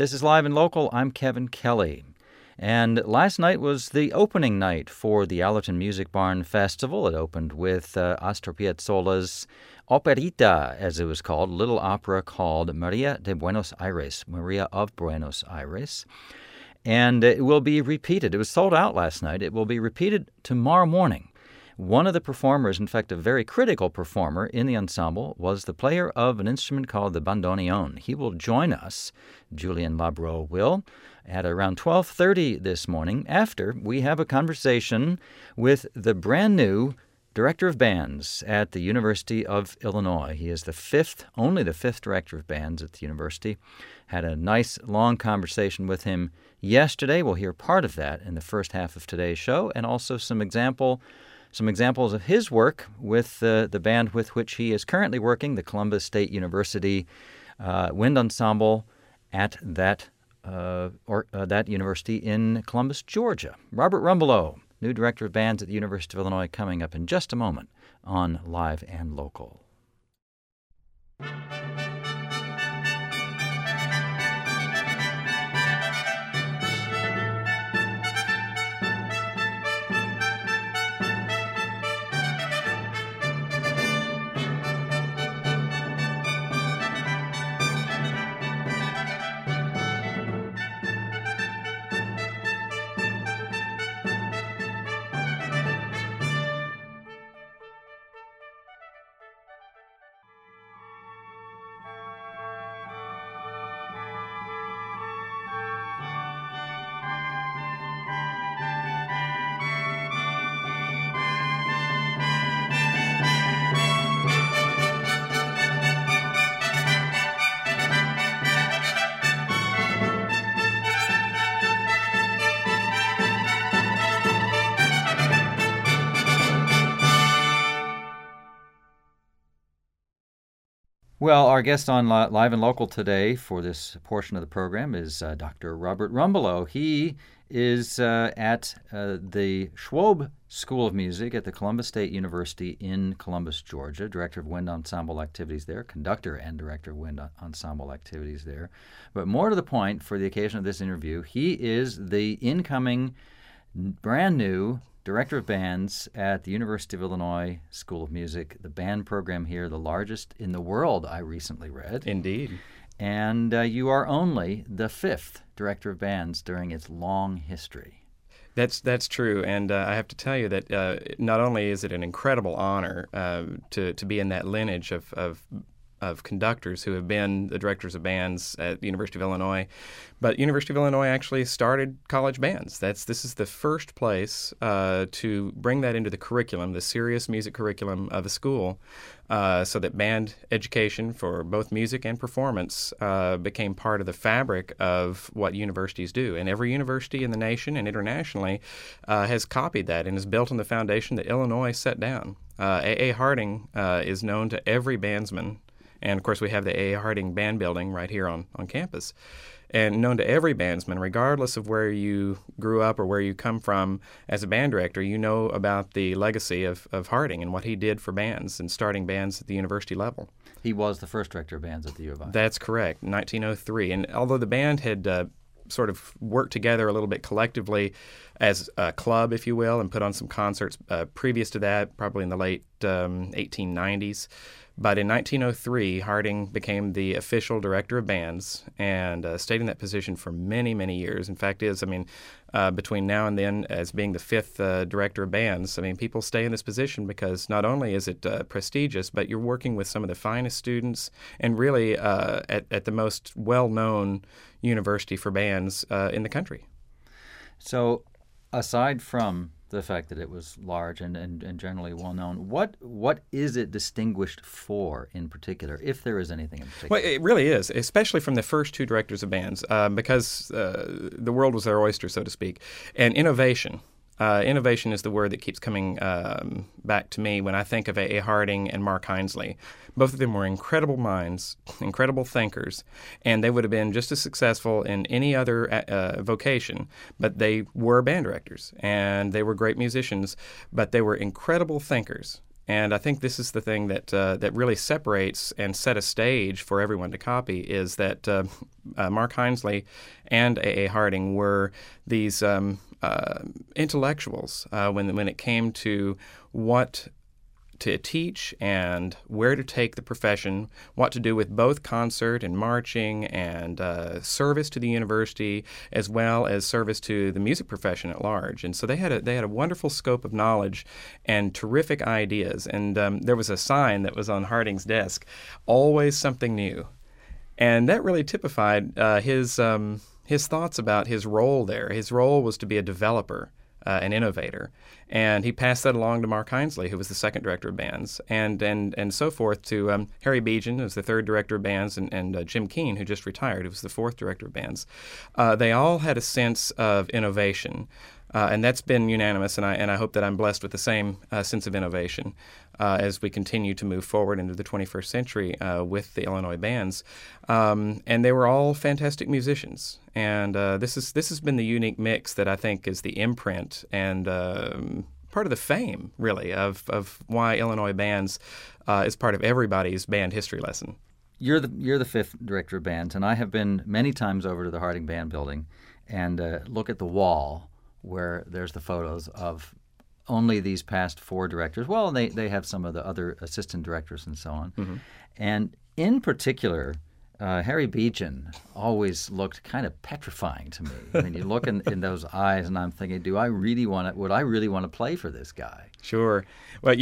This is Live and Local. I'm Kevin Kelly. And last night was the opening night for the Allerton Music Barn Festival. It opened with Astor Piazzolla's Operita, as it was called, a little opera called Maria de Buenos Aires, Maria of Buenos Aires. And it will be repeated. It was sold out last night. It will be repeated tomorrow morning. One of the performers, in fact, a very critical performer in the ensemble, was the player of an instrument called the bandoneon. He will join us, Julian Labro will, at around 12:30 this morning after we have a conversation with the brand new Director of Bands at the University of Illinois. He is only the fifth Director of Bands at the university. Had a nice long conversation with him yesterday. We'll hear part of that in the first half of today's show, and also some examples of his work with the band with which he is currently working, the Columbus State University Wind Ensemble at that university in Columbus, Georgia. Robert Rumbelow, new Director of Bands at the University of Illinois, coming up in just a moment on Live and Local. Well, our guest on Live and Local today for this portion of the program is Dr. Robert Rumbelow. He is at the Schwob School of Music at the Columbus State University in Columbus, Georgia, Director of Wind Ensemble Activities there, Conductor and Director of Wind Ensemble Activities there. But more to the point, for the occasion of this interview, he is the incoming brand new Director of Bands at the University of Illinois School of Music. The band program here, the largest in the world, I recently read. Indeed. And you are only the fifth Director of Bands during its long history. That's true, and I have to tell you that not only is it an incredible honor to be in that lineage of conductors who have been the directors of bands at the University of Illinois, but University of Illinois actually started college bands. This is the first place to bring that into the curriculum, the serious music curriculum of a school, so that band education for both music and performance became part of the fabric of what universities do. And every university in the nation and internationally has copied that and is built on the foundation that Illinois set down. A.A. Harding is known to every bandsman. And, of course, we have the A.A. Harding Band Building right here on campus. And known to every bandsman, regardless of where you grew up or where you come from as a band director, you know about the legacy of Harding and what he did for bands and starting bands at the university level. He was the first director of bands at the U of I. That's correct, 1903. And although the band had sort of worked together a little bit collectively as a club, if you will, and put on some concerts previous to that, probably in the late 1890s, but in 1903, Harding became the official director of bands and stayed in that position for many, many years. In fact, between now and then, as being the fifth director of bands, people stay in this position because not only is it prestigious, but you're working with some of the finest students and really at the most well-known university for bands in the country. So aside from the fact that it was large and generally well-known, what is it distinguished for in particular, if there is anything in particular? Well, it really is, especially from the first two directors of bands, because the world was their oyster, so to speak. And innovation. Innovation is the word that keeps coming back to me when I think of A.A. Harding and Mark Hinesley. Both of them were incredible minds, incredible thinkers, and they would have been just as successful in any other vocation, but they were band directors, and they were great musicians, but they were incredible thinkers. And I think this is the thing that really separates and set a stage for everyone to copy, is that Mark Hinesley and A.A. Harding were these intellectuals when it came to what to teach and where to take the profession, what to do with both concert and marching and service to the university, as well as service to the music profession at large. And so they had a wonderful scope of knowledge and terrific ideas. And there was a sign that was on Harding's desk, "Always something new," and that really typified his thoughts about his role there. His role was to be a developer. An innovator, and he passed that along to Mark Hinesley, who was the second director of bands, and so forth to Harry Bejan, who was the third director of bands, and Jim Keane, who just retired, who was the fourth director of bands. They all had a sense of innovation, and that's been unanimous, and I hope that I'm blessed with the same sense of innovation as we continue to move forward into the 21st century with the Illinois bands. And they were all fantastic musicians. And this has been the unique mix that I think is the imprint and part of the fame, really, of why Illinois bands is part of everybody's band history lesson. You're the fifth director of bands, and I have been many times over to the Harding Band Building and look at the wall where there's the photos of only these past four directors. Well, they have some of the other assistant directors and so on. Mm-hmm. And in particular, Harry Bejan always looked kind of petrifying to me. I mean, you look in those eyes, and I'm thinking, would I really want to play for this guy? Sure. Well,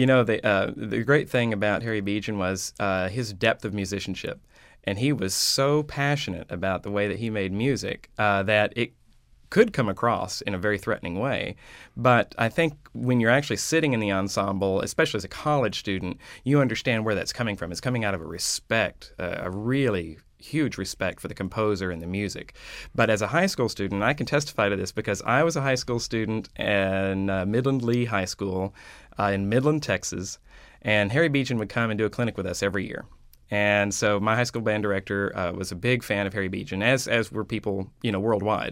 the great thing about Harry Bejan was his depth of musicianship. And he was so passionate about the way that he made music that it could come across in a very threatening way. But I think when you're actually sitting in the ensemble, especially as a college student, you understand where that's coming from. It's coming out of a respect, a really huge respect for the composer and the music. But as a high school student, I can testify to this because I was a high school student in Midland Lee High School in Midland, Texas, and Harry Bejan would come and do a clinic with us every year. And so my high school band director was a big fan of Harry Bejan, as were people, worldwide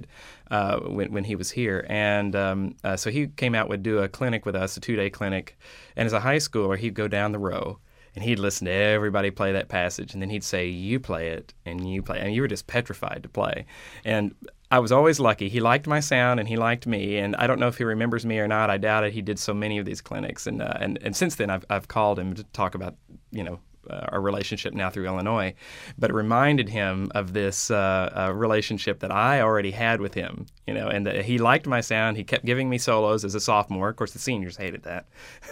when he was here. And so he came out, would do a clinic with us, a 2-day clinic. And as a high schooler, he'd go down the row and he'd listen to everybody play that passage. And then he'd say, "You play it, and you play it." And you were just petrified to play. And I was always lucky. He liked my sound and he liked me. And I don't know if he remembers me or not. I doubt it. He did so many of these clinics. And since then, I've called him to talk about, our relationship now through Illinois, but it reminded him of this relationship that I already had with him, and that he liked my sound. He kept giving me solos as a sophomore. Of course, the seniors hated that,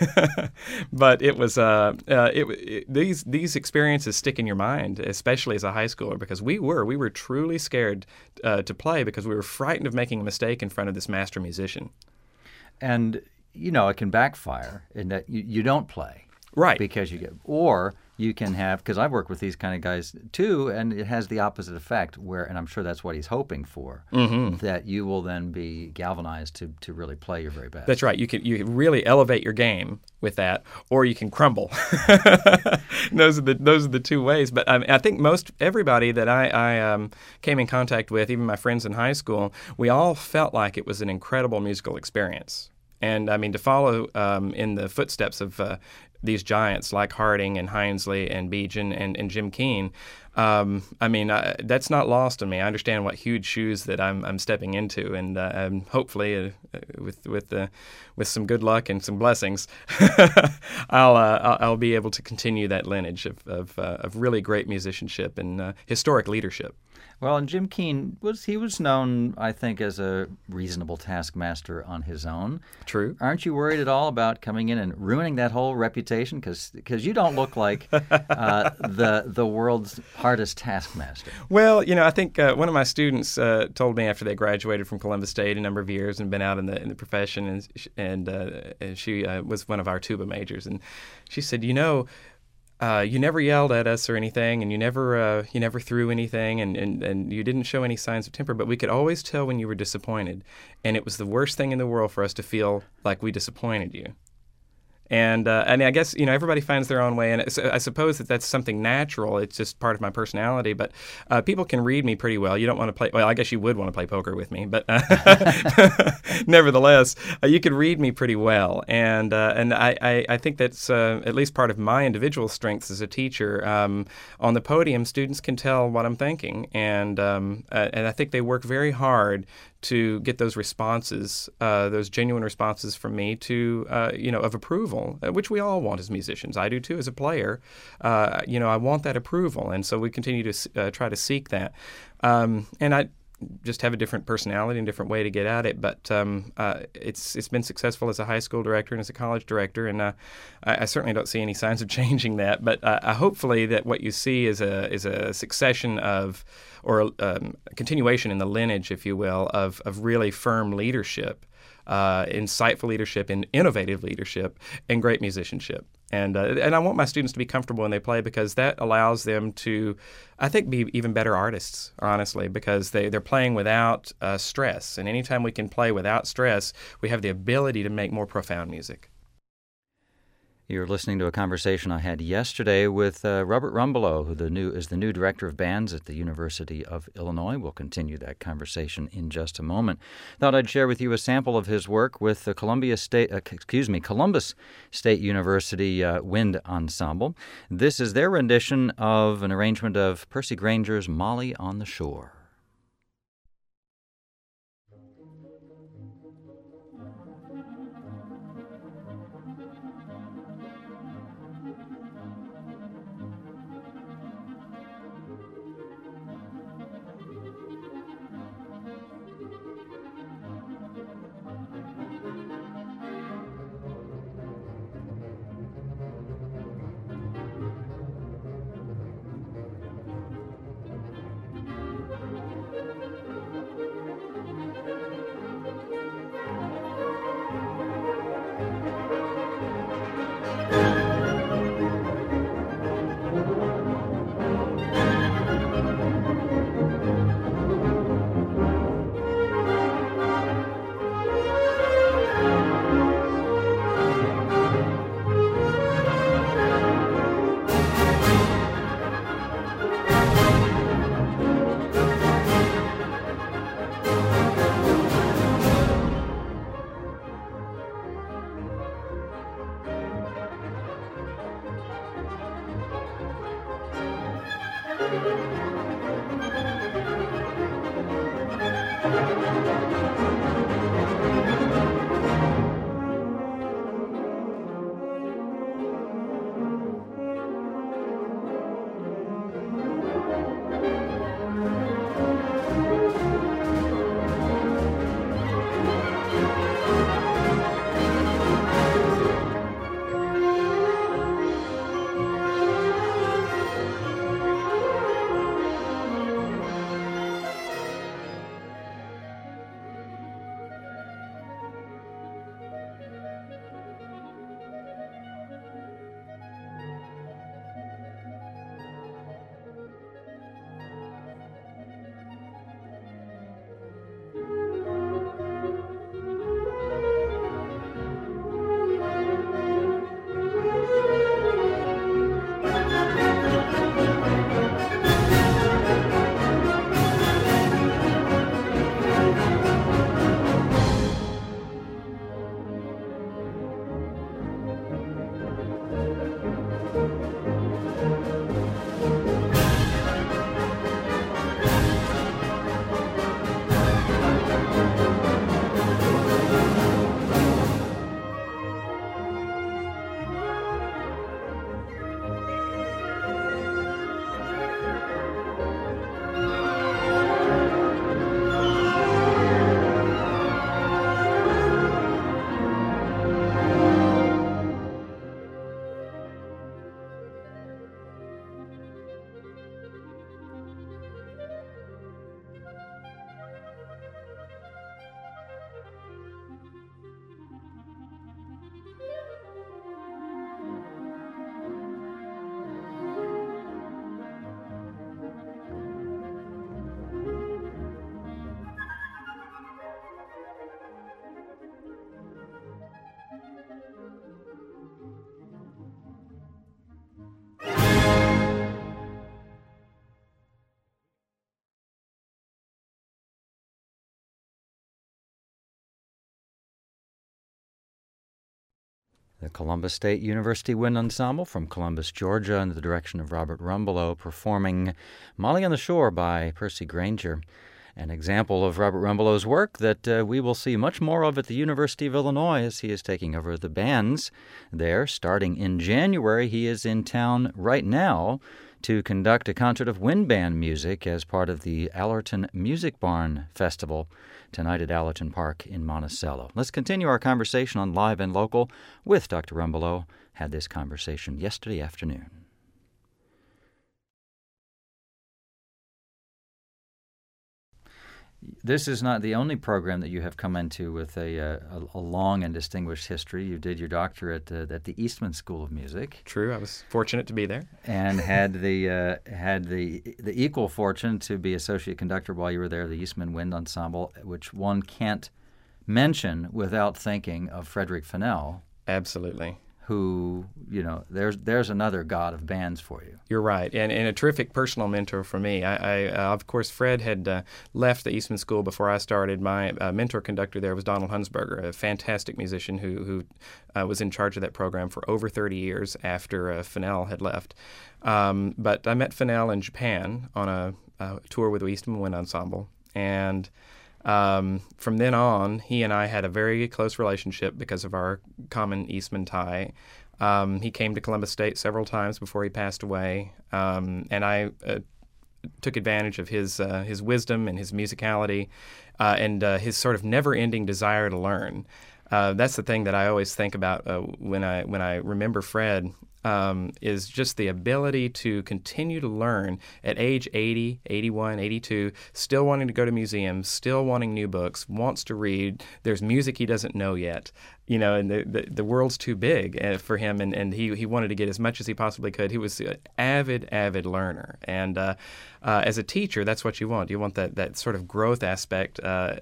but it was these experiences stick in your mind, especially as a high schooler, because we were truly scared to play because we were frightened of making a mistake in front of this master musician. And it can backfire in that you don't play, right? Because you can have, because I've worked with these kind of guys too, and it has the opposite effect and I'm sure that's what he's hoping for, mm-hmm. that you will then be galvanized to really play your very best. That's right. You can really elevate your game with that, or you can crumble. Those are the two ways. But I think everybody that I came in contact with, even my friends in high school, we all felt like it was an incredible musical experience. And I mean, to follow in the footsteps of these giants like Harding and Hinesley and Bejan and Jim Keane, that's not lost on me. I understand what huge shoes that I'm stepping into, and hopefully, with some good luck and some blessings, I'll be able to continue that lineage of really great musicianship and historic leadership. Well, and Jim Keane was known, I think, as a reasonable taskmaster on his own. True. Aren't you worried at all about coming in and ruining that whole reputation? Because you don't look like the world's hardest taskmaster. Well, I think one of my students told me after they graduated from Columbus State a number of years and been out in the profession, and she was one of our tuba majors, and she said, you never yelled at us or anything, and you never threw anything, and you didn't show any signs of temper, but we could always tell when you were disappointed, and it was the worst thing in the world for us to feel like we disappointed you. And I guess everybody finds their own way, and I suppose that that's something natural. It's just part of my personality. But people can read me pretty well. You don't want to play. Well, I guess you would want to play poker with me, but nevertheless, you could read me pretty well, and I think that's at least part of my individual strengths as a teacher. On the podium, students can tell what I'm thinking, and I think they work very hard to get those responses, those genuine responses from me of approval, which we all want as musicians. I do too as a player. I want that approval, and so we continue to try to seek that. And I just have a different personality and different way to get at it. But it's been successful as a high school director and as a college director, and I certainly don't see any signs of changing that. But hopefully that what you see is a succession of, or a continuation in the lineage, if you will, of really firm leadership, insightful leadership, and innovative leadership, and great musicianship. And I want my students to be comfortable when they play, because that allows them to, I think, be even better artists, honestly, because they're playing without stress. And anytime we can play without stress, we have the ability to make more profound music. You're listening to a conversation I had yesterday with Robert Rumbelow, who is the new director of bands at the University of Illinois. We'll continue that conversation in just a moment. Thought I'd share with you a sample of his work with the Columbus State University Wind Ensemble. This is their rendition of an arrangement of Percy Grainger's Molly on the Shore. The Columbus State University Wind Ensemble from Columbus, Georgia, under the direction of Robert Rumbelow, performing Molly on the Shore by Percy Granger, an example of Robert Rumbelow's work that we will see much more of at the University of Illinois as he is taking over the bands there. Starting in January, he is in town right now to conduct a concert of wind band music as part of the Allerton Music Barn Festival tonight at Allerton Park in Monticello. Let's continue our conversation on Live and Local with Dr. Rumbelow. Had this conversation yesterday afternoon. This is not the only program that you have come into with a long and distinguished history. You did your doctorate at the Eastman School of Music. True, I was fortunate to be there, and had the equal fortune to be associate conductor while you were there, the Eastman Wind Ensemble, which one can't mention without thinking of Frederick Fennell. Absolutely. Who, there's another god of bands for you. You're right, and a terrific personal mentor for me. I of course, Fred had left the Eastman School before I started. My mentor conductor there was Donald Hunsberger, a fantastic musician who was in charge of that program for over 30 years after Fennell had left. But I met Fennell in Japan on a tour with the Eastman Wind Ensemble, and from then on, he and I had a very close relationship because of our common Eastman tie. He came to Columbus State several times before he passed away, and I took advantage of his wisdom and his musicality and his sort of never-ending desire to learn. That's the thing that I always think about when I remember Fred. Is just the ability to continue to learn at age 80, 81, 82, still wanting to go to museums, still wanting new books, wants to read. There's music he doesn't know yet, and the world's too big for him, and he wanted to get as much as he possibly could. He was an avid learner, and as a teacher, that's what you want. You want that sort of growth aspect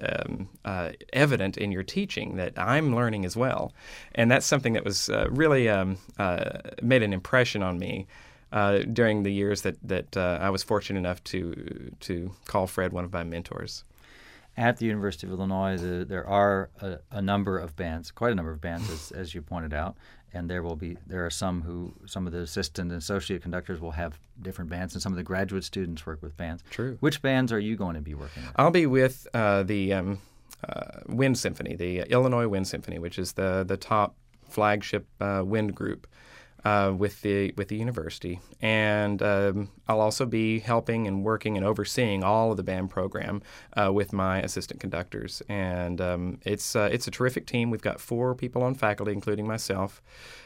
evident in your teaching, that I'm learning as well, and that's something that was really made an impression on me during the years that I was fortunate enough to call Fred one of my mentors. At the University of Illinois, there are a number of bands, quite a number of bands, as you pointed out, and there are some of the assistant and associate conductors will have different bands, and some of the graduate students work with bands. True. Which bands are you going to be working with? I'll be with the Wind Symphony, the Illinois Wind Symphony, which is the top flagship wind group with the university, and I'll also be helping and working and overseeing all of the band program with my assistant conductors, and it's a terrific team. We've got 4 people on faculty, including myself.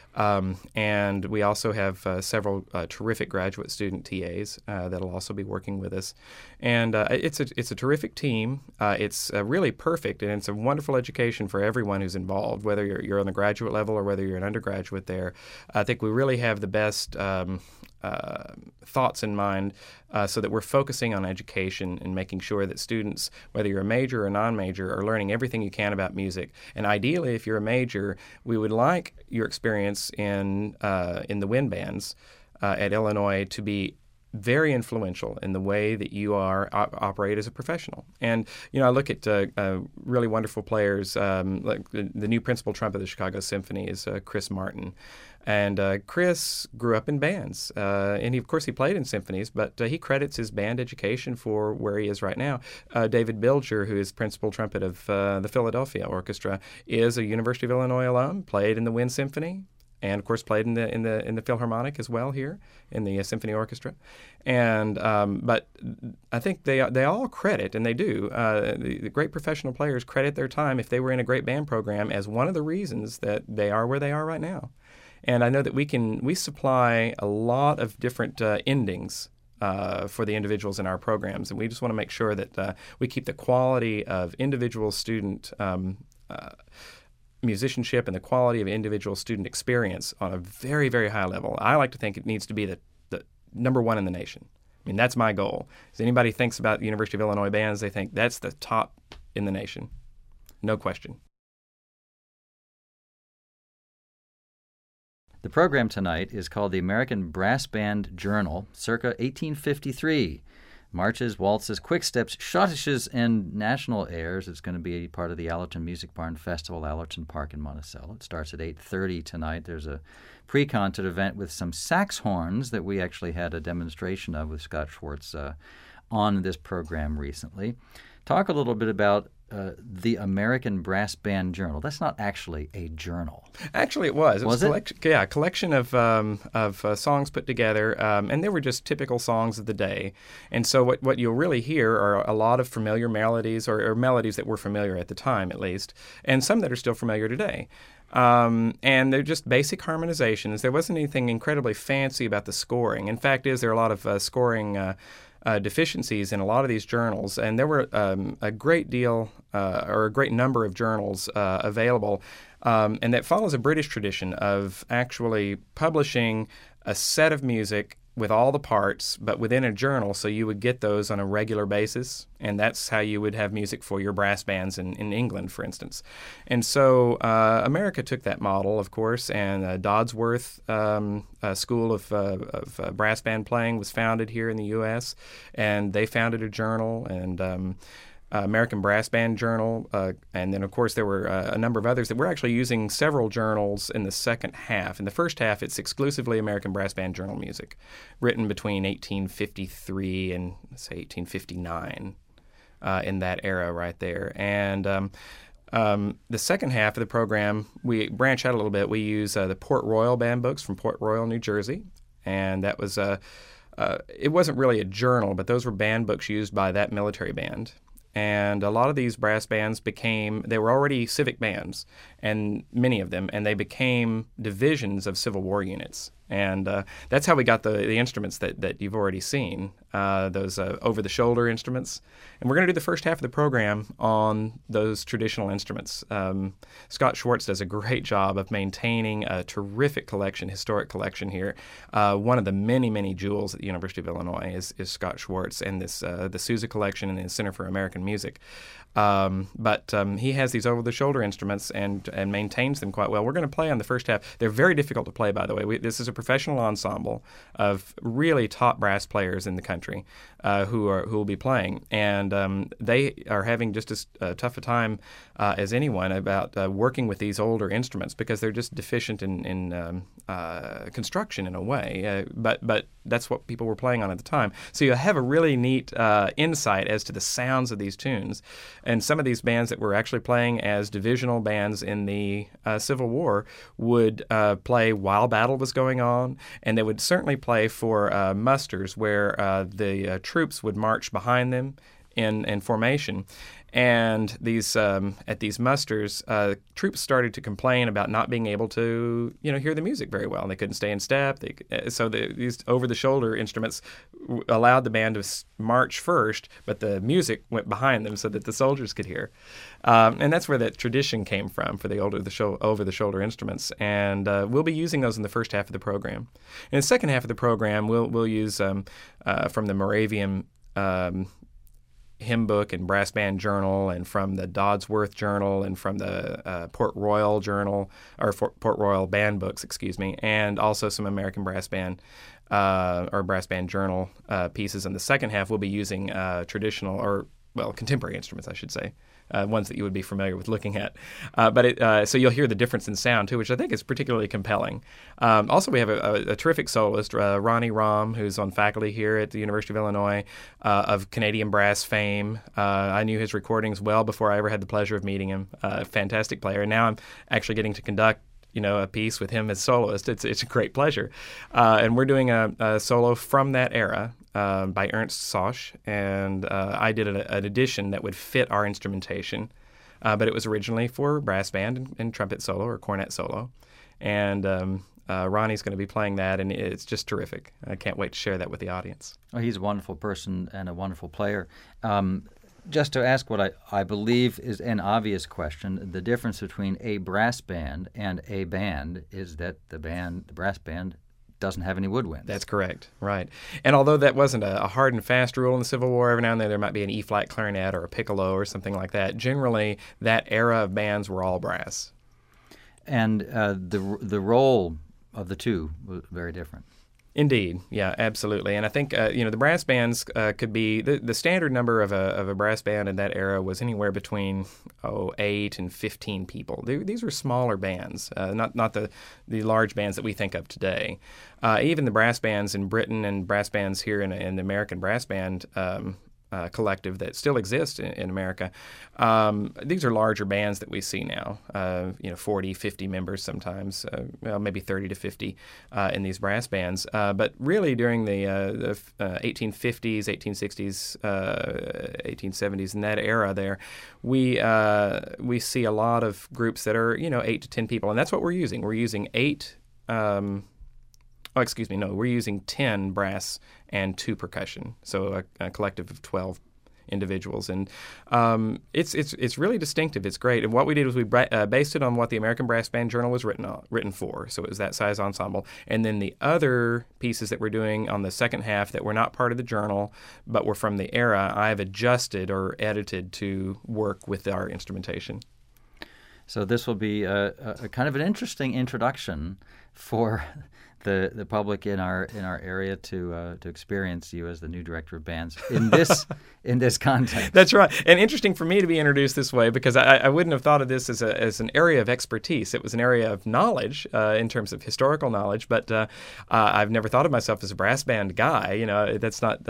And we also have several terrific graduate student TAs that'll also be working with us. And it's a terrific team. It's really perfect, and it's a wonderful education for everyone who's involved, whether you're on the graduate level or whether you're an undergraduate there. I think we really have the best thoughts in mind so that we're focusing on education and making sure that students, whether you're a major or non-major, are learning everything you can about music. And ideally, if you're a major, we would like your experience in the wind bands at Illinois to be very influential in the way that you operate as a professional. And, I look at really wonderful players, like the new principal trumpet of the Chicago Symphony is Chris Martin. And Chris grew up in bands, and of course he played in symphonies, but he credits his band education for where he is right now. David Bilger, who is principal trumpet of the Philadelphia Orchestra, is a University of Illinois alum, played in the Wind Symphony, and of course played in the Philharmonic as well here in the symphony orchestra. And but I think they all credit, and they do. The great professional players credit their time if they were in a great band program as one of the reasons that they are where they are right now. And I know that we supply a lot of different endings for the individuals in our programs, and we just want to make sure that we keep the quality of individual student musicianship and the quality of individual student experience on a very, very high level. I like to think it needs to be the number one in the nation. I mean, that's my goal. If anybody thinks about the University of Illinois bands, they think that's the top in the nation. No question. The program tonight is called the American Brass Band Journal, circa 1853. Marches, waltzes, quick steps, schottisches, and national airs. It's going to be part of the Allerton Music Barn Festival, Allerton Park in Monticello. It starts at 8:30 tonight. There's a pre-concert event with some sax horns that we actually had a demonstration of with Scott Schwartz on this program recently. Talk a little bit about the American Brass Band Journal. That's not actually a journal. Actually, it was. Was it? Yeah, a collection of songs put together, and they were just typical songs of the day. And so what you'll really hear are a lot of familiar melodies, or melodies that were familiar at the time, at least, and some that are still familiar today. And they're just basic harmonizations. There wasn't anything incredibly fancy about the scoring. In fact, there are a lot of scoring deficiencies in a lot of these journals, and there were a great deal or a great number of journals available, and that follows a British tradition of actually publishing a set of music with all the parts, but within a journal, so you would get those on a regular basis, and that's how you would have music for your brass bands in England, for instance. And so America took that model, of course, and Dodsworth School of Brass Band Playing was founded here in the U.S., and they founded a journal, and American Brass Band Journal, and then, of course, there were a number of others that we're actually using several journals in the second half. In the first half, it's exclusively American Brass Band Journal music, written between 1853 and, say, 1859, in that era right there. And the second half of the program, we branch out a little bit. We use the Port Royal band books from Port Royal, New Jersey, and that was it wasn't really a journal, but those were band books used by that military band. And a lot of these brass bands they were already civic bands, and many of them, and they became divisions of Civil War units. And that's how we got the instruments that you've already seen, those over-the-shoulder instruments. And we're going to do the first half of the program on those traditional instruments. Scott Schwartz does a great job of maintaining a terrific collection, historic collection here. One of the many, many jewels at the University of Illinois is Scott Schwartz and the Sousa collection and the Center for American Music. But he has these over-the-shoulder instruments and maintains them quite well. We're going to play on the first half. They're very difficult to play, by the way. This is a professional ensemble of really top brass players in the country who will be playing, and they are having just as tough a time as anyone about working with these older instruments because they're just deficient in construction in a way. But that's what people were playing on at the time. So you have a really neat insight as to the sounds of these tunes. And some of these bands that were actually playing as divisional bands in the Civil War would play while battle was going on, and they would certainly play for musters where the troops would march behind them in formation. And these at these musters, troops started to complain about not being able to, hear the music very well. They couldn't stay in step. So these over-the-shoulder instruments allowed the band to march first, but the music went behind them so that the soldiers could hear. And that's where that tradition came from for the over-the-shoulder instruments. And we'll be using those in the first half of the program. In the second half of the program, we'll use from the Moravian hymn book and brass band journal, and from the Dodsworth journal, and from the Port Royal journal, or Port Royal band books, and also some American brass band or brass band journal pieces. In the second half, we'll be using contemporary instruments, I should say. Ones that you would be familiar with looking at. So you'll hear the difference in sound, too, which I think is particularly compelling. Also, we have a terrific soloist, Ronnie Rahm, who's on faculty here at the University of Illinois, of Canadian brass fame. I knew his recordings well before I ever had the pleasure of meeting him. Fantastic player. And now I'm actually getting to conduct a piece with him as soloist. It's a great pleasure. And we're doing a solo from that era by Ernst Sosch, and I did an edition that would fit our instrumentation, but it was originally for brass band and trumpet solo or cornet solo. And Ronnie's going to be playing that, and it's just terrific. I can't wait to share that with the audience. Oh, he's a wonderful person and a wonderful player. Just to ask what I believe is an obvious question, the difference between a brass band and a band is that the brass band doesn't have any woodwinds. That's correct, right. And although that wasn't a hard and fast rule in the Civil War, every now and then there might be an E-flat clarinet or a piccolo or something like that. Generally, that era of bands were all brass. And the role of the two was very different. Indeed, yeah, absolutely. And I think the brass bands could be the standard number of a brass band in that era was anywhere between 8 and 15 people. These were smaller bands, not the large bands that we think of today. Even the brass bands in Britain and brass bands here in the American Brass Band collective that still exists in America. These are larger bands that we see now, 40, 50 members sometimes, maybe 30 to 50 in these brass bands. But really during the 1850s, 1860s, 1870s, in that era there, we see a lot of groups that are, 8 to 10 people. And that's what we're using. We're using 8... we're using 10 brass and 2 percussion, so a collective of 12 individuals, and it's really distinctive. It's great. And what we did was we based it on what the American Brass Band Journal was written for, so it was that size ensemble. And then the other pieces that we're doing on the second half that were not part of the journal but were from the era, I've adjusted or edited to work with our instrumentation. So this will be a kind of an interesting introduction for the public in our area to experience you as the new director of bands in this context. That's right, and interesting for me to be introduced this way because I wouldn't have thought of this as an area of expertise. It was an area of knowledge in terms of historical knowledge, but I've never thought of myself as a brass band guy. That's not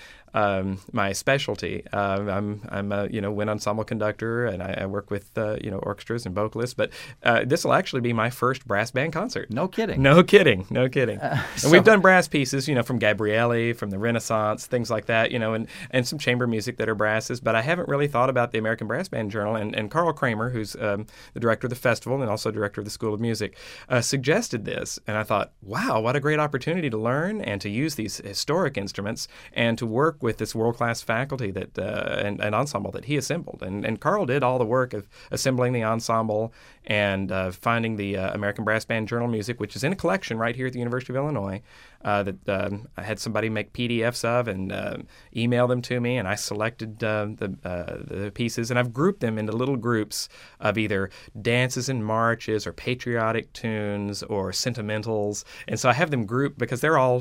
my specialty. I'm a wind ensemble conductor, and I work with orchestras and vocalists. But this will actually be my first brass band concert. No kidding. No kidding. And we've done brass pieces, from Gabrielli, from the Renaissance, things like that, and some chamber music that are brasses. But I haven't really thought about the American Brass Band Journal. And Carl Kramer, who's the director of the festival and also director of the School of Music, suggested this. And I thought, wow, what a great opportunity to learn and to use these historic instruments and to work with this world-class faculty that and ensemble that he assembled. And Carl did all the work of assembling the ensemble and finding the American Brass Band Journal music, which is in a collection right here at the University of Illinois, that I had somebody make PDFs of and email them to me, and I selected the pieces, and I've grouped them into little groups of either dances and marches or patriotic tunes or sentimentals. And so I have them grouped because they're all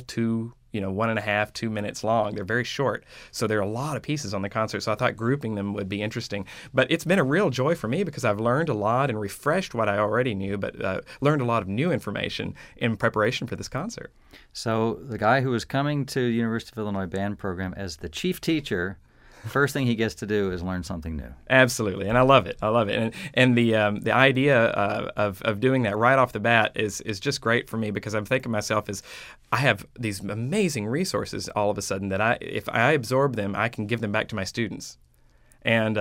1.5, 2 minutes long. They're very short. So there are a lot of pieces on the concert. So I thought grouping them would be interesting. But it's been a real joy for me because I've learned a lot and refreshed what I already knew, but learned a lot of new information in preparation for this concert. So the guy who was coming to University of Illinois band program as the chief teacher, first thing he gets to do is learn something new. Absolutely, and I love it. And the idea of doing that right off the bat is just great for me because I'm thinking to myself is I have these amazing resources all of a sudden that if I absorb them, I can give them back to my students. And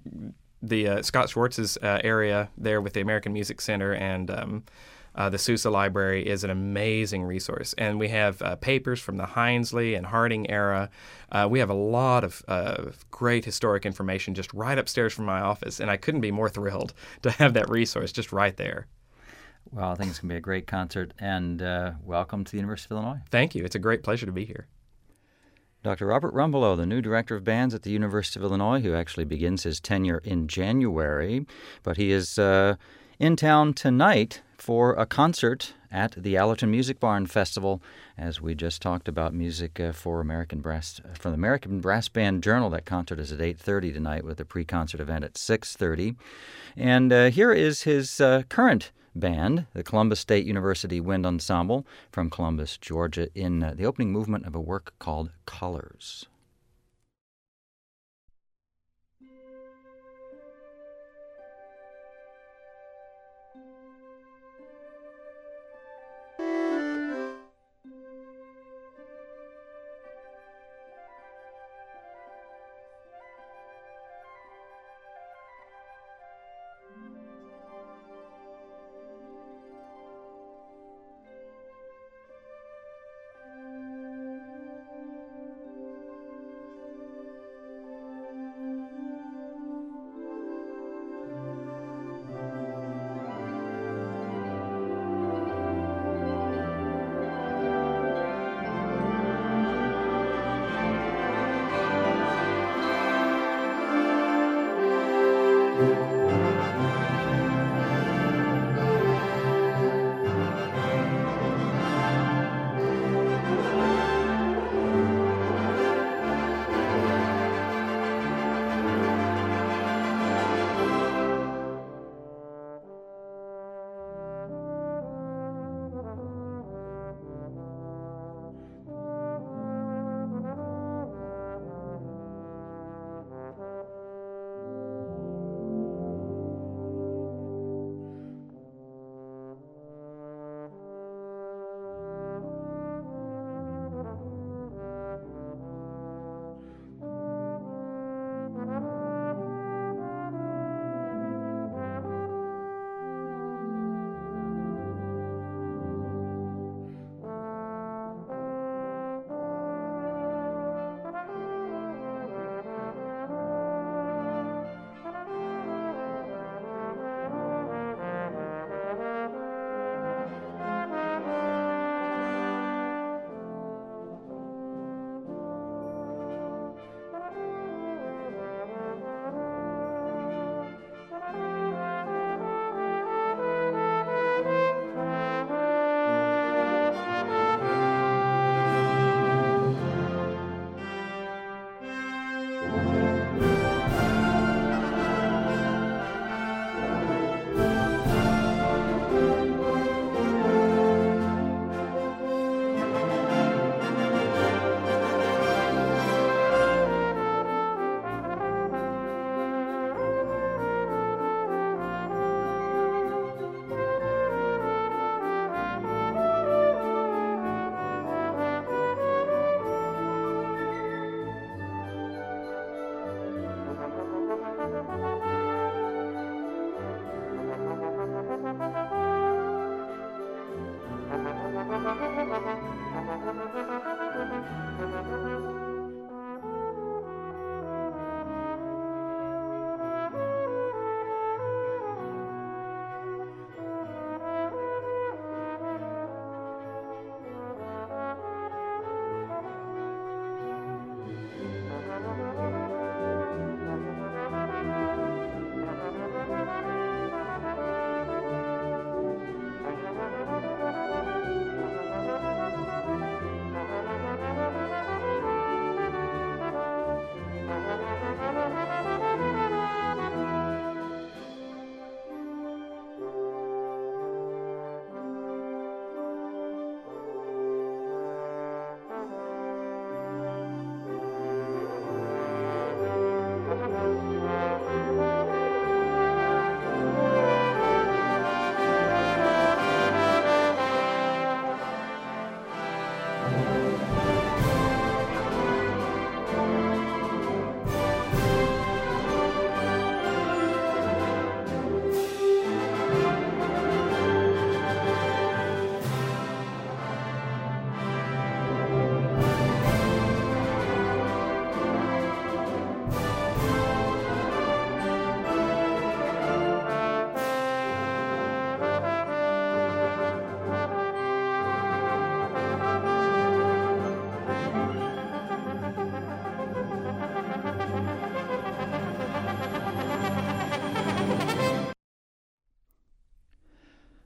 the Scott Schwartz's area there with the American Music Center and the Sousa Library is an amazing resource. And we have papers from the Hinesley and Harding era. We have a lot of great historic information just right upstairs from my office, and I couldn't be more thrilled to have that resource just right there. Well, I think it's going to be a great concert, and welcome to the University of Illinois. Thank you. It's a great pleasure to be here. Dr. Robert Rumbelow, the new director of bands at the University of Illinois, who actually begins his tenure in January, but he is in town tonight for a concert at the Allerton Music Barn Festival, as we just talked about music from the American Brass Band Journal. That concert is at 8:30 tonight with a pre-concert event at 6:30. And here is his current band, the Columbus State University Wind Ensemble from Columbus, Georgia, in the opening movement of a work called Colors.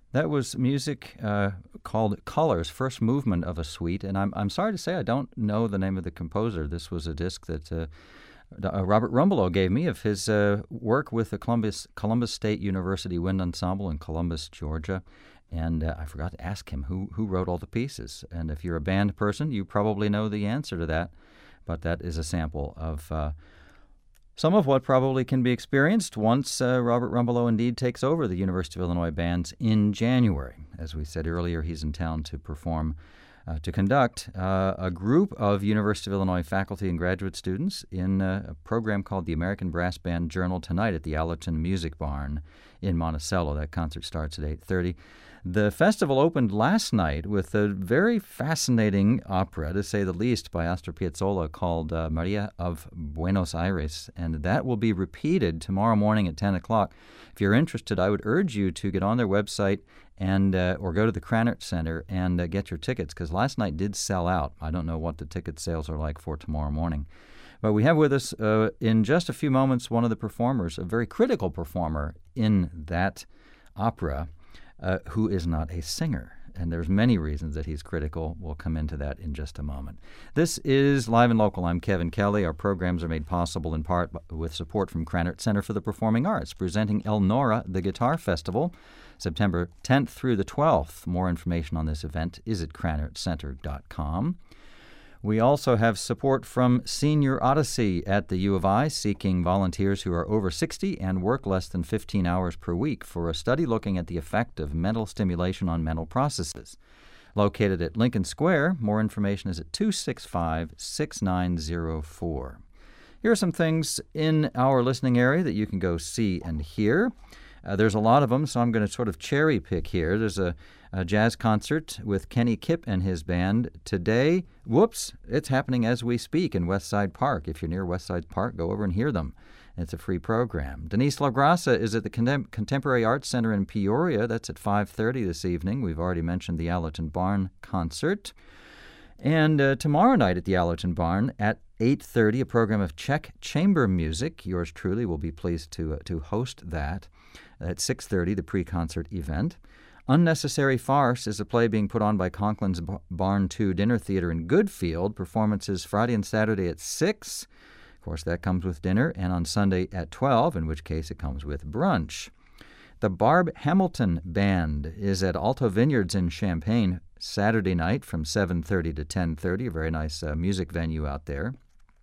That was music called Colors, first movement of a suite, and I'm sorry to say I don't know the name of the composer. This was a disc that Robert Rumbelow gave me of his work with the Columbus State University Wind Ensemble in Columbus, Georgia, and I forgot to ask him who wrote all the pieces. And if you're a band person, you probably know the answer to that, but that is a sample of some of what probably can be experienced once Robert Rumbelow indeed takes over the University of Illinois bands in January. As we said earlier, he's in town to perform, to conduct a group of University of Illinois faculty and graduate students in a program called the American Brass Band Journal tonight at the Allerton Music Barn in Monticello. That concert starts at 8:30. The festival opened last night with a very fascinating opera, to say the least, by Astor Piazzolla called Maria of Buenos Aires, and that will be repeated tomorrow morning at 10 o'clock. If you're interested, I would urge you to get on their website and or go to the Krannert Center and get your tickets, because last night did sell out. I don't know what the ticket sales are like for tomorrow morning. But we have with us in just a few moments one of the performers, a very critical performer in that opera, who is not a singer. And there's many reasons that he's critical. We'll come into that in just a moment. This is Live and Local. I'm Kevin Kelly. Our programs are made possible in part with support from Krannert Center for the Performing Arts, presenting El Nora, the Guitar Festival, September 10th through the 12th. More information on this event is at krannertcenter.com. We also have support from Senior Odyssey at the U of I, seeking volunteers who are over 60 and work less than 15 hours per week for a study looking at the effect of mental stimulation on mental processes. Located at Lincoln Square, more information is at 265-6904. Here are some things in our listening area that you can go see and hear. There's a lot of them, so I'm going to sort of cherry pick here. There's a jazz concert with Kenny Kipp and his band today. Whoops, it's happening as we speak in Westside Park. If you're near Westside Park, go over and hear them. It's a free program. Denise LaGrassa is at the Contemporary Arts Center in Peoria. That's at 5:30 this evening. We've already mentioned the Allerton Barn concert. And tomorrow night at the Allerton Barn at 8:30, a program of Czech chamber music. Yours truly will be pleased to host that. At 6:30, the pre-concert event. Unnecessary Farce is a play being put on by Conklin's Barn 2 Dinner Theater in Goodfield. Performances Friday and Saturday at 6. Of course, that comes with dinner. And on Sunday at 12, in which case it comes with brunch. The Barb Hamilton Band is at Alto Vineyards in Champaign Saturday night from 7:30 to 10:30. A very nice music venue out there.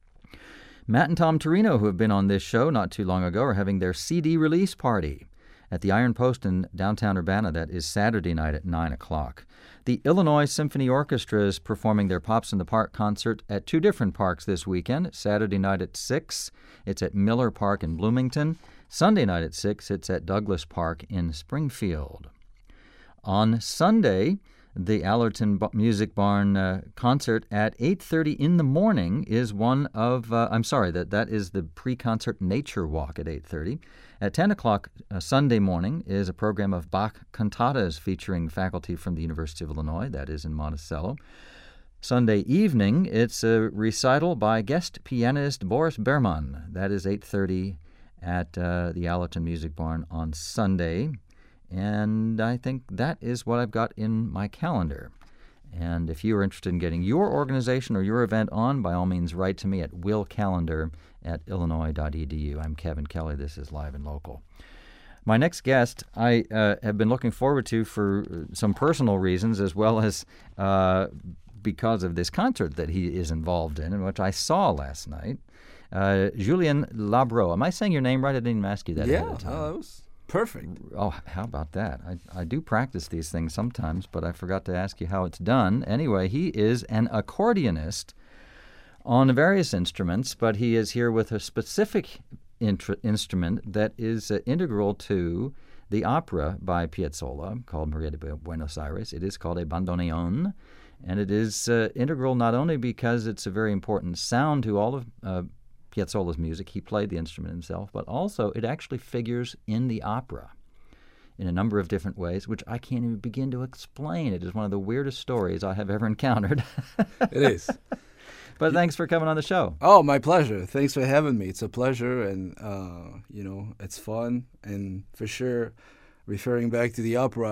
Matt and Tom Torino, who have been on this show not too long ago, are having their CD release party at the Iron Post in downtown Urbana. That is Saturday night at 9 o'clock. The Illinois Symphony Orchestra is performing their Pops in the Park concert at two different parks this weekend. Saturday night at 6, it's at Miller Park in Bloomington. Sunday night at 6, it's at Douglas Park in Springfield. On Sunday, the Allerton Music Barn concert at 8:30 in the morning is one of, that is the pre-concert Nature Walk at 8:30. At 10 o'clock Sunday morning is a program of Bach cantatas featuring faculty from the University of Illinois, that is in Monticello. Sunday evening, it's a recital by guest pianist Boris Berman. That is 8:30 at the Allerton Music Barn on Sunday. And I think that is what I've got in my calendar. And if you are interested in getting your organization or your event on, by all means, write to me at willcalendar@illinois.edu. I'm Kevin Kelly. This is Live and Local. My next guest I have been looking forward to for some personal reasons, as well as because of this concert that he is involved in, and which I saw last night. Julien Labro. Am I saying your name right? I didn't even ask you that ahead of time. Yeah, that was perfect. Oh, how about that? I do practice these things sometimes, but I forgot to ask you how it's done. Anyway, he is an accordionist on various instruments, but he is here with a specific instrument that is integral to the opera by Piazzolla called Maria de Buenos Aires. It is called a bandoneon, and it is integral not only because it's a very important sound to all of Piazzolla's music, he played the instrument himself, but also it actually figures in the opera in a number of different ways, which I can't even begin to explain. It is one of the weirdest stories I have ever encountered. It is. But thanks for coming on the show. Oh, my pleasure. Thanks for having me. It's a pleasure, and, it's fun. And for sure, referring back to the opera,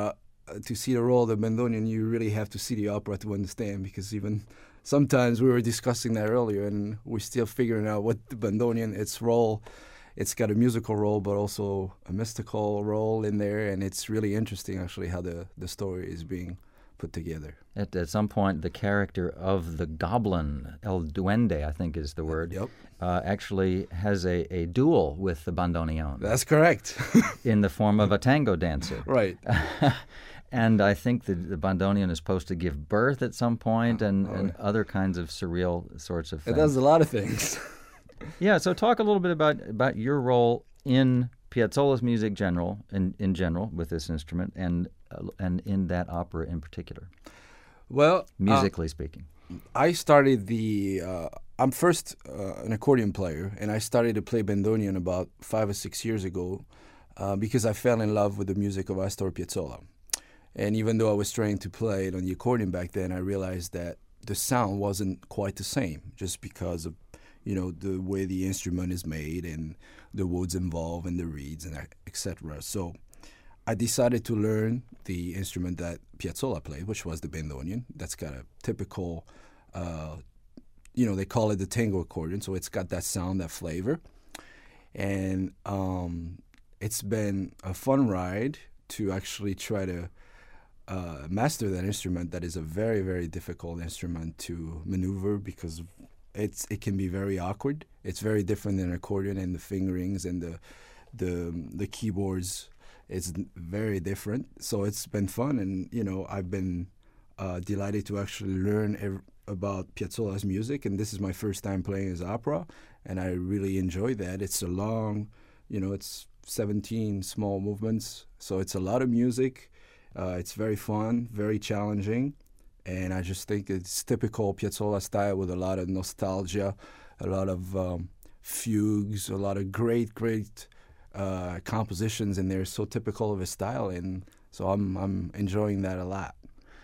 to see the role of the bandoneon, you really have to see the opera to understand, because even sometimes we were discussing that earlier, and we're still figuring out what the bandoneon, its role. It's got a musical role, but also a mystical role in there, and it's really interesting, actually, how the story is being put together. At some point, the character of the goblin, El Duende, I think is the word, Yep. Actually has a duel with the bandoneon. That's correct. In the form of a tango dancer. Right. And I think the bandoneon is supposed to give birth at some point, and other kinds of surreal sorts of It things. does a lot of things. Yeah, so talk a little bit about your role in Piazzolla's music in general with this instrument, and in that opera in particular, Well, musically speaking. I started I'm first an accordion player, and I started to play bandoneon about 5 or 6 years ago because I fell in love with the music of Astor Piazzolla. And even though I was trying to play it on the accordion back then, I realized that the sound wasn't quite the same, just because of the way the instrument is made and the woods involved and the reeds and etc. So I decided to learn the instrument that Piazzolla played, which was the bandoneon. That's got a typical, they call it the tango accordion, so it's got that sound, that flavor. And it's been a fun ride to actually try to master that instrument. That is a very, very difficult instrument to maneuver, because it can be very awkward. It's very different than accordion, and the fingerings and the keyboards. It's very different. So it's been fun, and I've been delighted to actually learn about Piazzolla's music. And this is my first time playing his opera, and I really enjoy that. It's a long, it's 17 small movements, so it's a lot of music. It's very fun, very challenging. And I just think it's typical Piazzolla style, with a lot of nostalgia, a lot of fugues, a lot of great compositions in there. So typical of his style, and so I'm enjoying that a lot.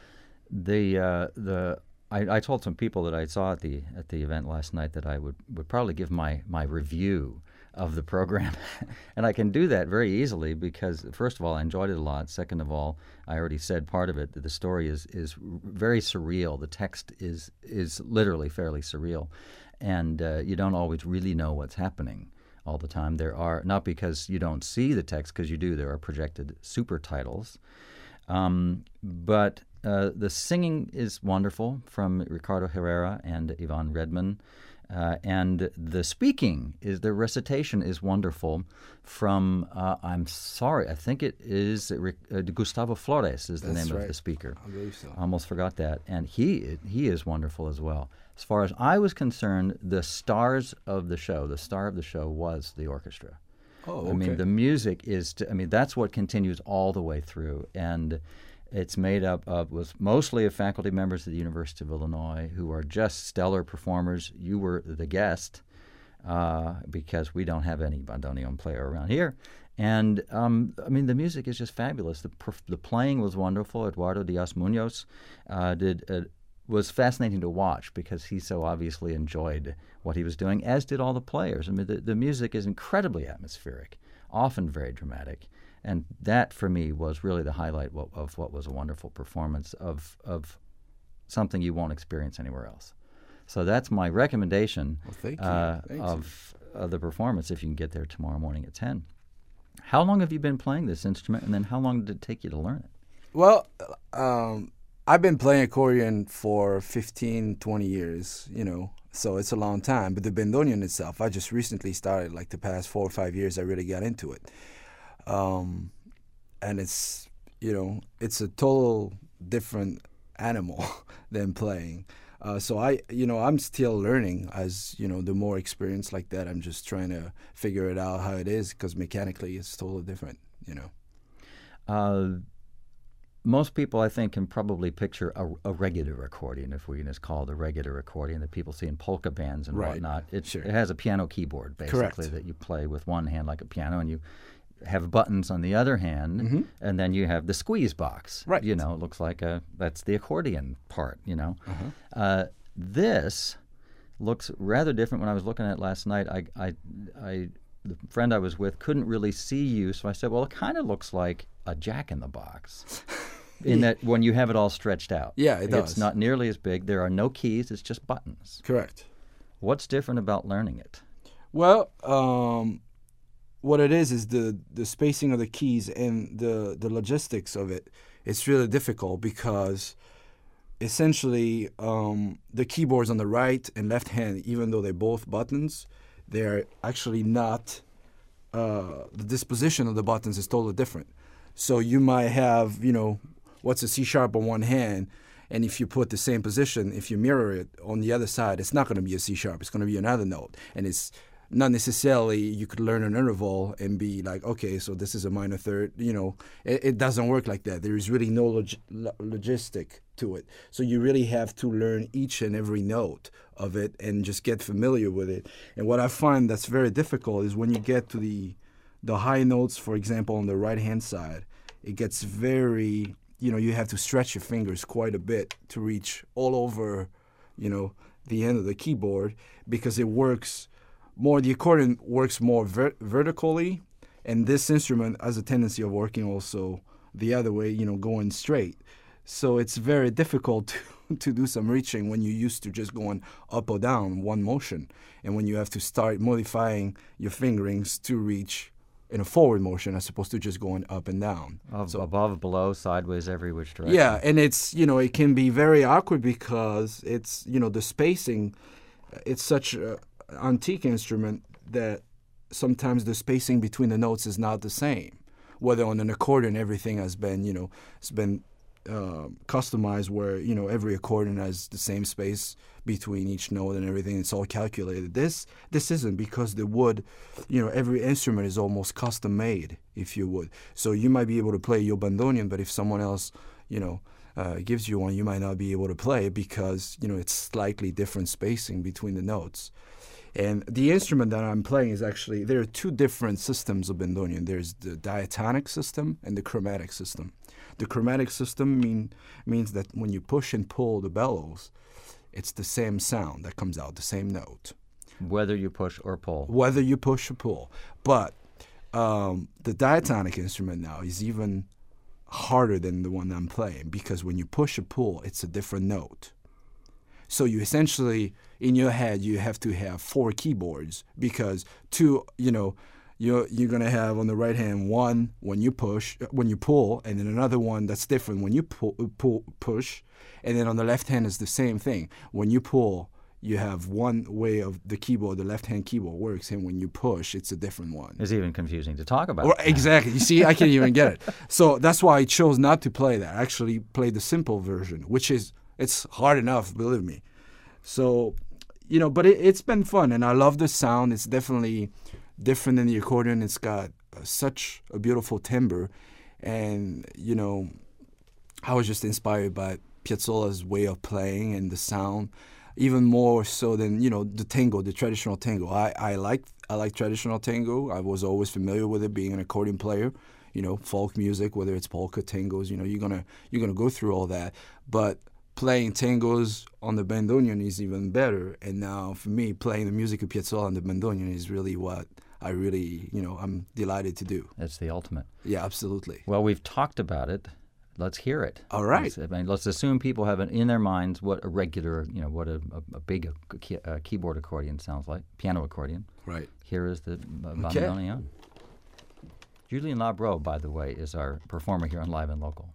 I told some people that I saw at the event last night that I would probably give my review of the program. And I can do that very easily because, first of all, I enjoyed it a lot. Second of all, I already said part of it, that the story is very surreal. The text is literally fairly surreal. And you don't always really know what's happening all the time. There are, not because you don't see the text, because you do, there are projected super titles. But the singing is wonderful from Ricardo Herrera and Ivan Redman. And the the recitation is wonderful from, I'm sorry, I think it is Gustavo Flores is the name of the speaker. I believe so. I almost forgot that. And he is wonderful as well. As far as I was concerned, the star of the show was the orchestra. Oh, okay. I mean, the music that's what continues all the way through. And it's made up was mostly of faculty members of the University of Illinois who are just stellar performers. You were the guest because we don't have any bandoneon player around here. And, the music is just fabulous. The playing was wonderful. Eduardo Diaz Munoz was fascinating to watch because he so obviously enjoyed what he was doing, as did all the players. I mean, the music is incredibly atmospheric, often very dramatic. And that, for me, was really the highlight of what was a wonderful performance of something you won't experience anywhere else. So that's my recommendation of the performance, if you can get there tomorrow morning at 10. How long have you been playing this instrument, and then how long did it take you to learn it? Well, I've been playing accordion for 15, 20 years, so it's a long time. But the bandoneon itself, I just recently started, like the past 4 or 5 years, I really got into it. And it's a total different animal than playing. So I'm still learning as, the more experience like that, I'm just trying to figure it out how it is, because mechanically it's totally different, Most people, I think, can probably picture a regular accordion, if we can just call it a regular accordion that people see in polka bands and whatnot. It has a piano keyboard, basically, that you play with one hand like a piano, and you have buttons on the other hand, and then you have the squeeze box. Right. It looks like that's the accordion part, This looks rather different. When I was looking at it last night, the friend I was with couldn't really see you, so I said, well, it kind of looks like a jack-in-the-box. in that when you have it all stretched out. Yeah, it does. It's not nearly as big. There are no keys. It's just buttons. Correct. What's different about learning it? Well, what it is the spacing of the keys and the logistics of it. It's really difficult because essentially the keyboards on the right and left hand, even though they're both buttons, they're actually not, the disposition of the buttons is totally different. So you might have, what's a C sharp on one hand, and if you put the same position, if you mirror it on the other side, it's not going to be a C sharp. It's going to be another note. And it's not necessarily you could learn an interval and be like, okay, so this is a minor third. It doesn't work like that. There is really no logistic to it. So you really have to learn each and every note of it and just get familiar with it. And what I find that's very difficult is when you get to the high notes, for example, on the right-hand side, it gets very, you have to stretch your fingers quite a bit to reach all over, the end of the keyboard because it works more, the accordion works more vertically, and this instrument has a tendency of working also the other way, going straight. So it's very difficult to do some reaching when you're used to just going up or down, one motion. And when you have to start modifying your fingerings to reach in a forward motion as opposed to just going up and down. So above, below, sideways, every which direction. Yeah, and it's, it can be very awkward because it's, the spacing, it's such an antique instrument that sometimes the spacing between the notes is not the same. Whether on an accordion, everything has been, it's been customized where, every accordion has the same space between each note and everything. It's all calculated. This isn't, because the wood, every instrument is almost custom made, if you would. So you might be able to play your bandoneon, but if someone else, gives you one, you might not be able to play it because, it's slightly different spacing between the notes. And the instrument that I'm playing is actually, there are two different systems of bandoneon. There's the diatonic system and the chromatic system. The chromatic system means that when you push and pull the bellows, it's the same sound that comes out, the same note. Whether you push or pull. Whether you push or pull. But the diatonic instrument now is even harder than the one I'm playing because when you push or pull, it's a different note. So you essentially, in your head, you have to have 4 keyboards because you're going to have on the right hand one when you pull, and then another one that's different when you push, and then on the left hand is the same thing. When you pull, you have one way of the keyboard, the left hand keyboard works, and when you push, it's a different one. It's even confusing to talk about. Exactly. You see, I can't even get it. So that's why I chose not to play that. I actually played the simple version, which is, it's hard enough, believe me. So, but it's been fun, and I love the sound. It's definitely different than the accordion. It's got such a beautiful timbre, and, I was just inspired by Piazzolla's way of playing and the sound, even more so than, the tango, the traditional tango. I like traditional tango. I was always familiar with it, being an accordion player. Folk music, whether it's polka, tangos, you're gonna go through all that. But playing tangos on the bandoneon is even better. And now for me, playing the music of Piazzolla on the bandoneon is really what I really, I'm delighted to do. It's the ultimate. Yeah, absolutely. Well, we've talked about it. Let's hear it. All right. Let's assume people have in their minds what a regular, what a big keyboard accordion sounds like, piano accordion. Right. Here is the bandoneon. Julien Labro, by the way, is our performer here on Live and Local.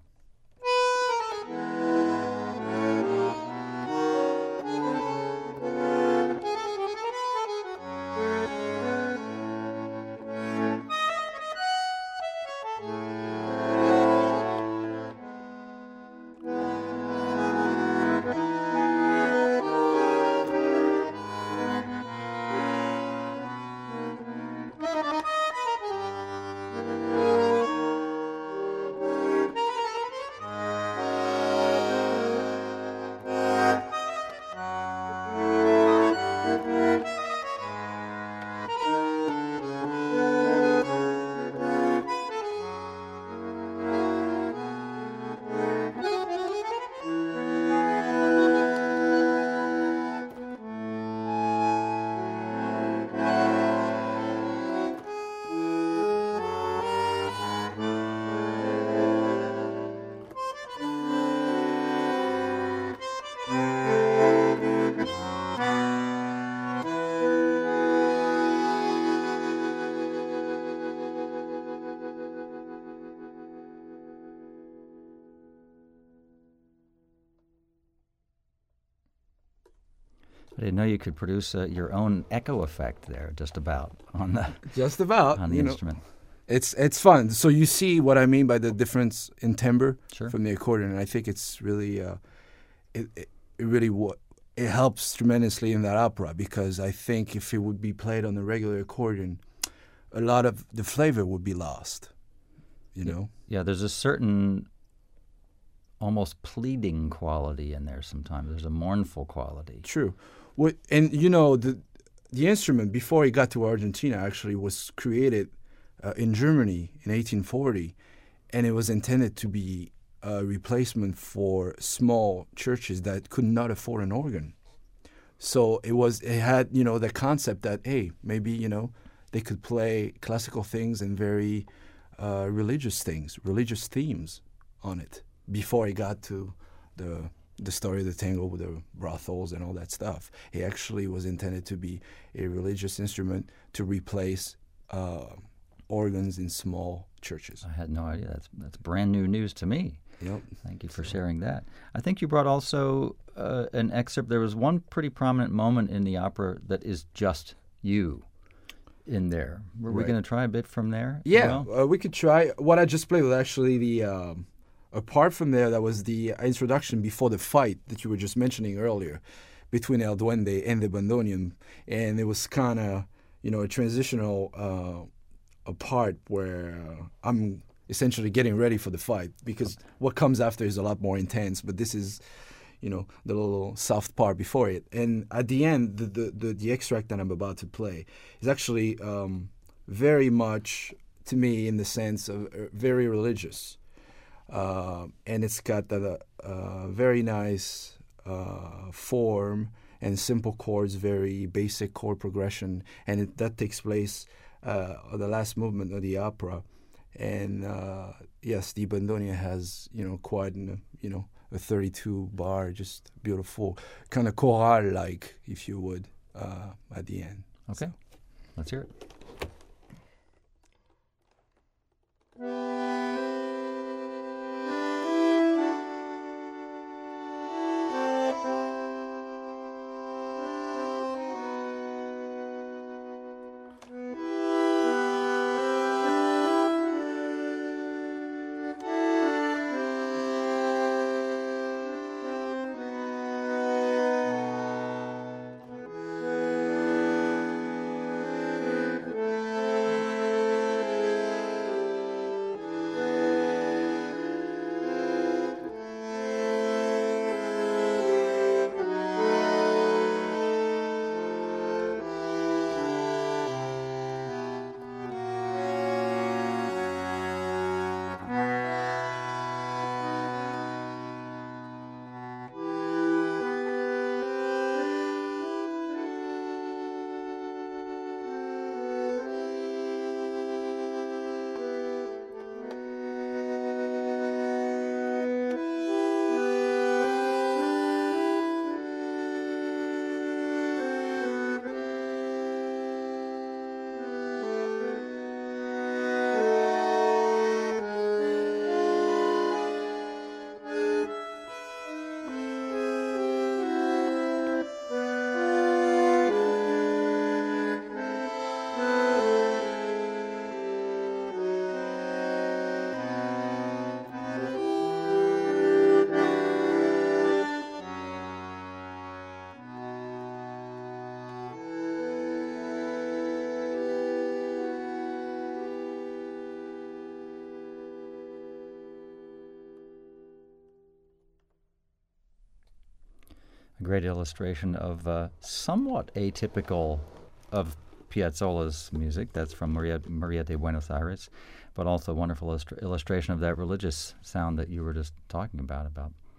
I didn't know you could produce your own echo effect there, just about, on the Just about on the instrument. It's fun. So you see what I mean by the difference in timbre Sure. from the accordion, and I think it's really it helps tremendously in that opera, because I think if it would be played on the regular accordion, a lot of the flavor would be lost. You know. Yeah, there's a certain almost pleading quality in there sometimes. There's a mournful quality. True. And the instrument, before it got to Argentina, actually was created in Germany in 1840, and it was intended to be a replacement for small churches that could not afford an organ. So it had the concept that, hey, maybe they could play classical things and very religious themes on it, before it got to the story of the tango with the brothels and all that stuff. It actually was intended to be a religious instrument to replace organs in small churches. I had no idea. That's brand new news to me. Yep. Thank you for sharing that. I think you brought also an excerpt. There was one pretty prominent moment in the opera that is just you in there. Were we going to try a bit from there? Yeah, we could try. What I just played was actually apart from there, that was the introduction before the fight that you were just mentioning earlier between El Duende and the Bandoneon. And it was kind of, a transitional a part where I'm essentially getting ready for the fight, because what comes after is a lot more intense, but this is the little soft part before it. And at the end, the extract that I'm about to play is actually very much, to me, in the sense of very religious, and it's got a very nice form and simple chords, very basic chord progression, and that takes place on the last movement of the opera. And yes, the Bandoneon has quite a 32 bar, just beautiful, kind of choral like, if you would, at the end. Okay, let's hear it. A great illustration of somewhat atypical of Piazzolla's music. That's from Maria de Buenos Aires, but also a wonderful illustration of that religious sound that you were just talking about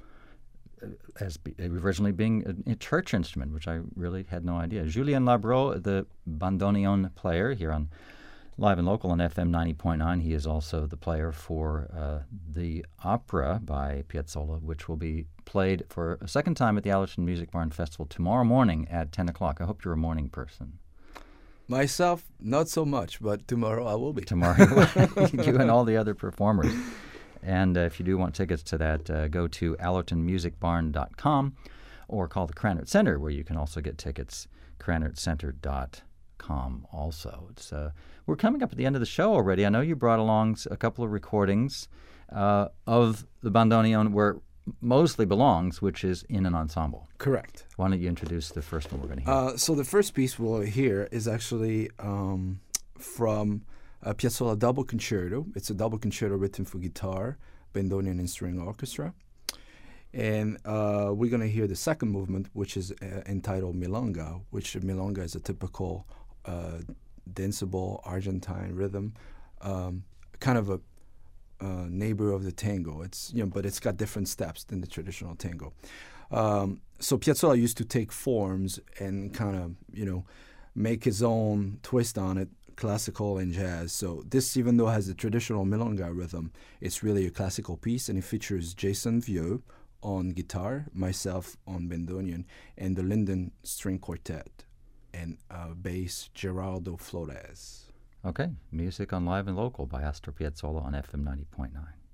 originally being a church instrument, which I really had no idea. Julien Labro, the bandoneon player here on Live and Local on FM 90.9. He is also the player for the opera by Piazzolla, which will be played for a second time at the Allerton Music Barn Festival tomorrow morning at 10 o'clock. I hope you're a morning person. Myself, not so much, but tomorrow I will be. Tomorrow, you and all the other performers. And if you do want tickets to that, go to allertonmusicbarn.com. or call the Krannert Center, where you can also get tickets, krannertcenter.com also. We're coming up at the end of the show already. I know you brought along a couple of recordings of the bandoneon where it mostly belongs, which is in an ensemble. Correct. Why don't you introduce the first one we're going to hear? So the first piece we'll hear is actually from Piazzolla Double Concerto. It's a double concerto written for guitar, bandoneon, and string orchestra. And we're going to hear the second movement, which is entitled Milonga, which Milonga is a typical danceable Argentine rhythm, kind of a neighbor of the tango. But it's got different steps than the traditional tango. So Piazzolla used to take forms and kind of, make his own twist on it, classical and jazz. So this, even though it has the traditional milonga rhythm, it's really a classical piece, and it features Jason Vieux on guitar, myself on bandoneon, and the Linden String Quartet, and bass Geraldo Flores. Okay, music on Live and Local by Astor Piazzolla on FM 90.9.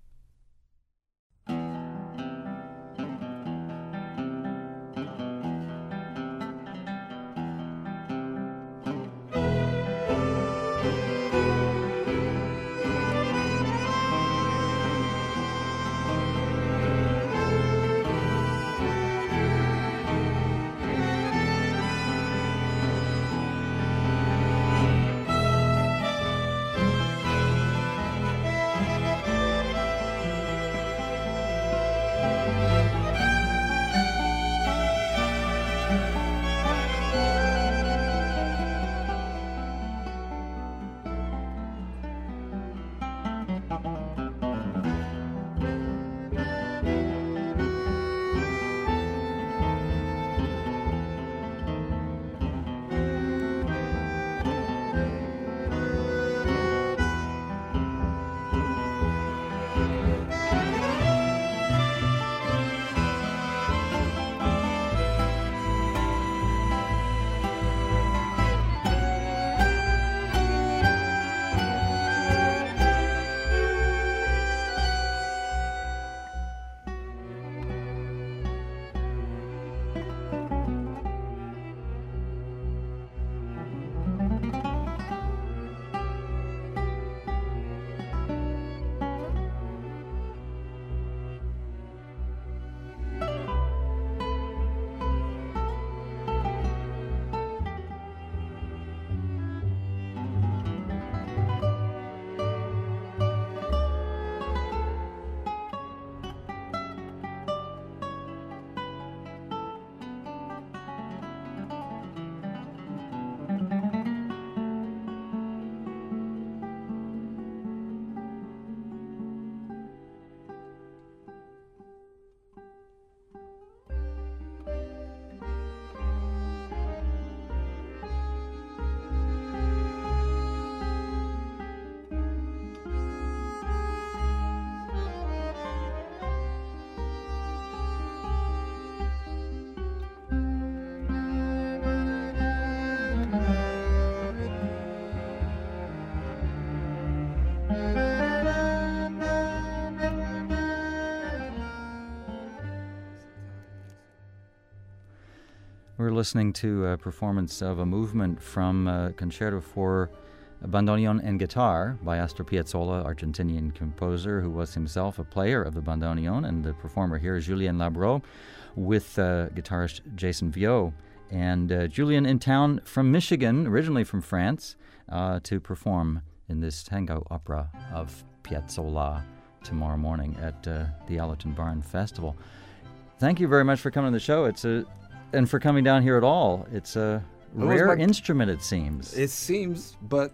We're listening to a performance of a movement from Concerto for Bandoneon and Guitar by Astor Piazzolla, Argentinian composer who was himself a player of the bandoneon, and the performer here is Julien Labro with guitarist Jason Vieux. And Julien in town from Michigan, originally from France, to perform in this tango opera of Piazzolla tomorrow morning at the Allerton Barn Festival. Thank you very much for coming to the show. And for coming down here at all. It's a rare instrument, it seems. It seems, but,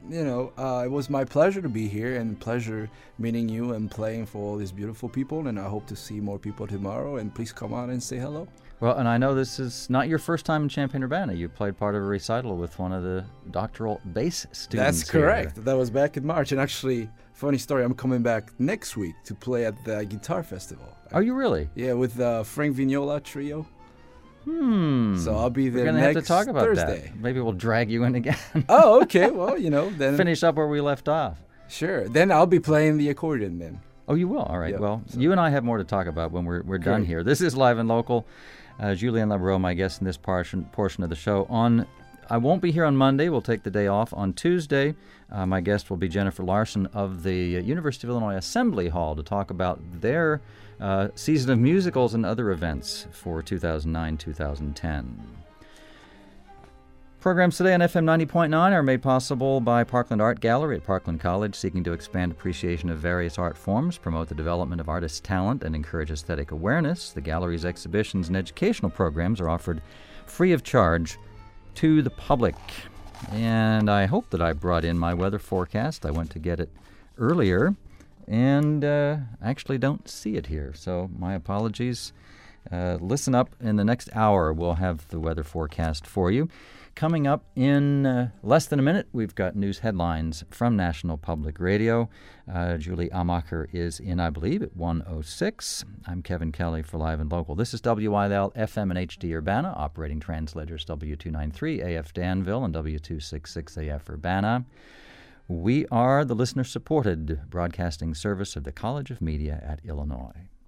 it was my pleasure to be here, and pleasure meeting you and playing for all these beautiful people, and I hope to see more people tomorrow, and please come on and say hello. Well, and I know this is not your first time in Champaign-Urbana. You played part of a recital with one of the doctoral bass students. That's correct. Here. That was back in March, and actually, funny story, I'm coming back next week to play at the Guitar Festival. Are you really? Yeah, with Frank Vignola Trio. So I'll be there We're gonna next have to talk about Thursday. That. Maybe we'll drag you in again. Oh, okay. Well, then finish up where we left off. Sure. Then I'll be playing the accordion then. Oh, you will? All right. Yep. Well, you and I have more to talk about when we're done here. This is Live and Local. Julian Labreau, my guest in this portion of the show. I won't be here on Monday. We'll take the day off. On Tuesday, my guest will be Jennifer Larson of the University of Illinois Assembly Hall to talk about their season of musicals and other events for 2009-2010. Programs today on FM 90.9 are made possible by Parkland Art Gallery at Parkland College, seeking to expand appreciation of various art forms, promote the development of artist talent, and encourage aesthetic awareness. The gallery's exhibitions and educational programs are offered free of charge to the public. And I hope that I brought in my weather forecast. I went to get it earlier and actually don't see it here, so my apologies. Listen up. In the next hour, we'll have the weather forecast for you. Coming up in less than a minute, we've got news headlines from National Public Radio. Julie Amacher is in, I believe, at 1:06. I'm Kevin Kelly for Live and Local. This is WIL FM and HD Urbana, operating translators W293 AF Danville and W266 AF Urbana. We are the listener-supported broadcasting service of the College of Media at Illinois.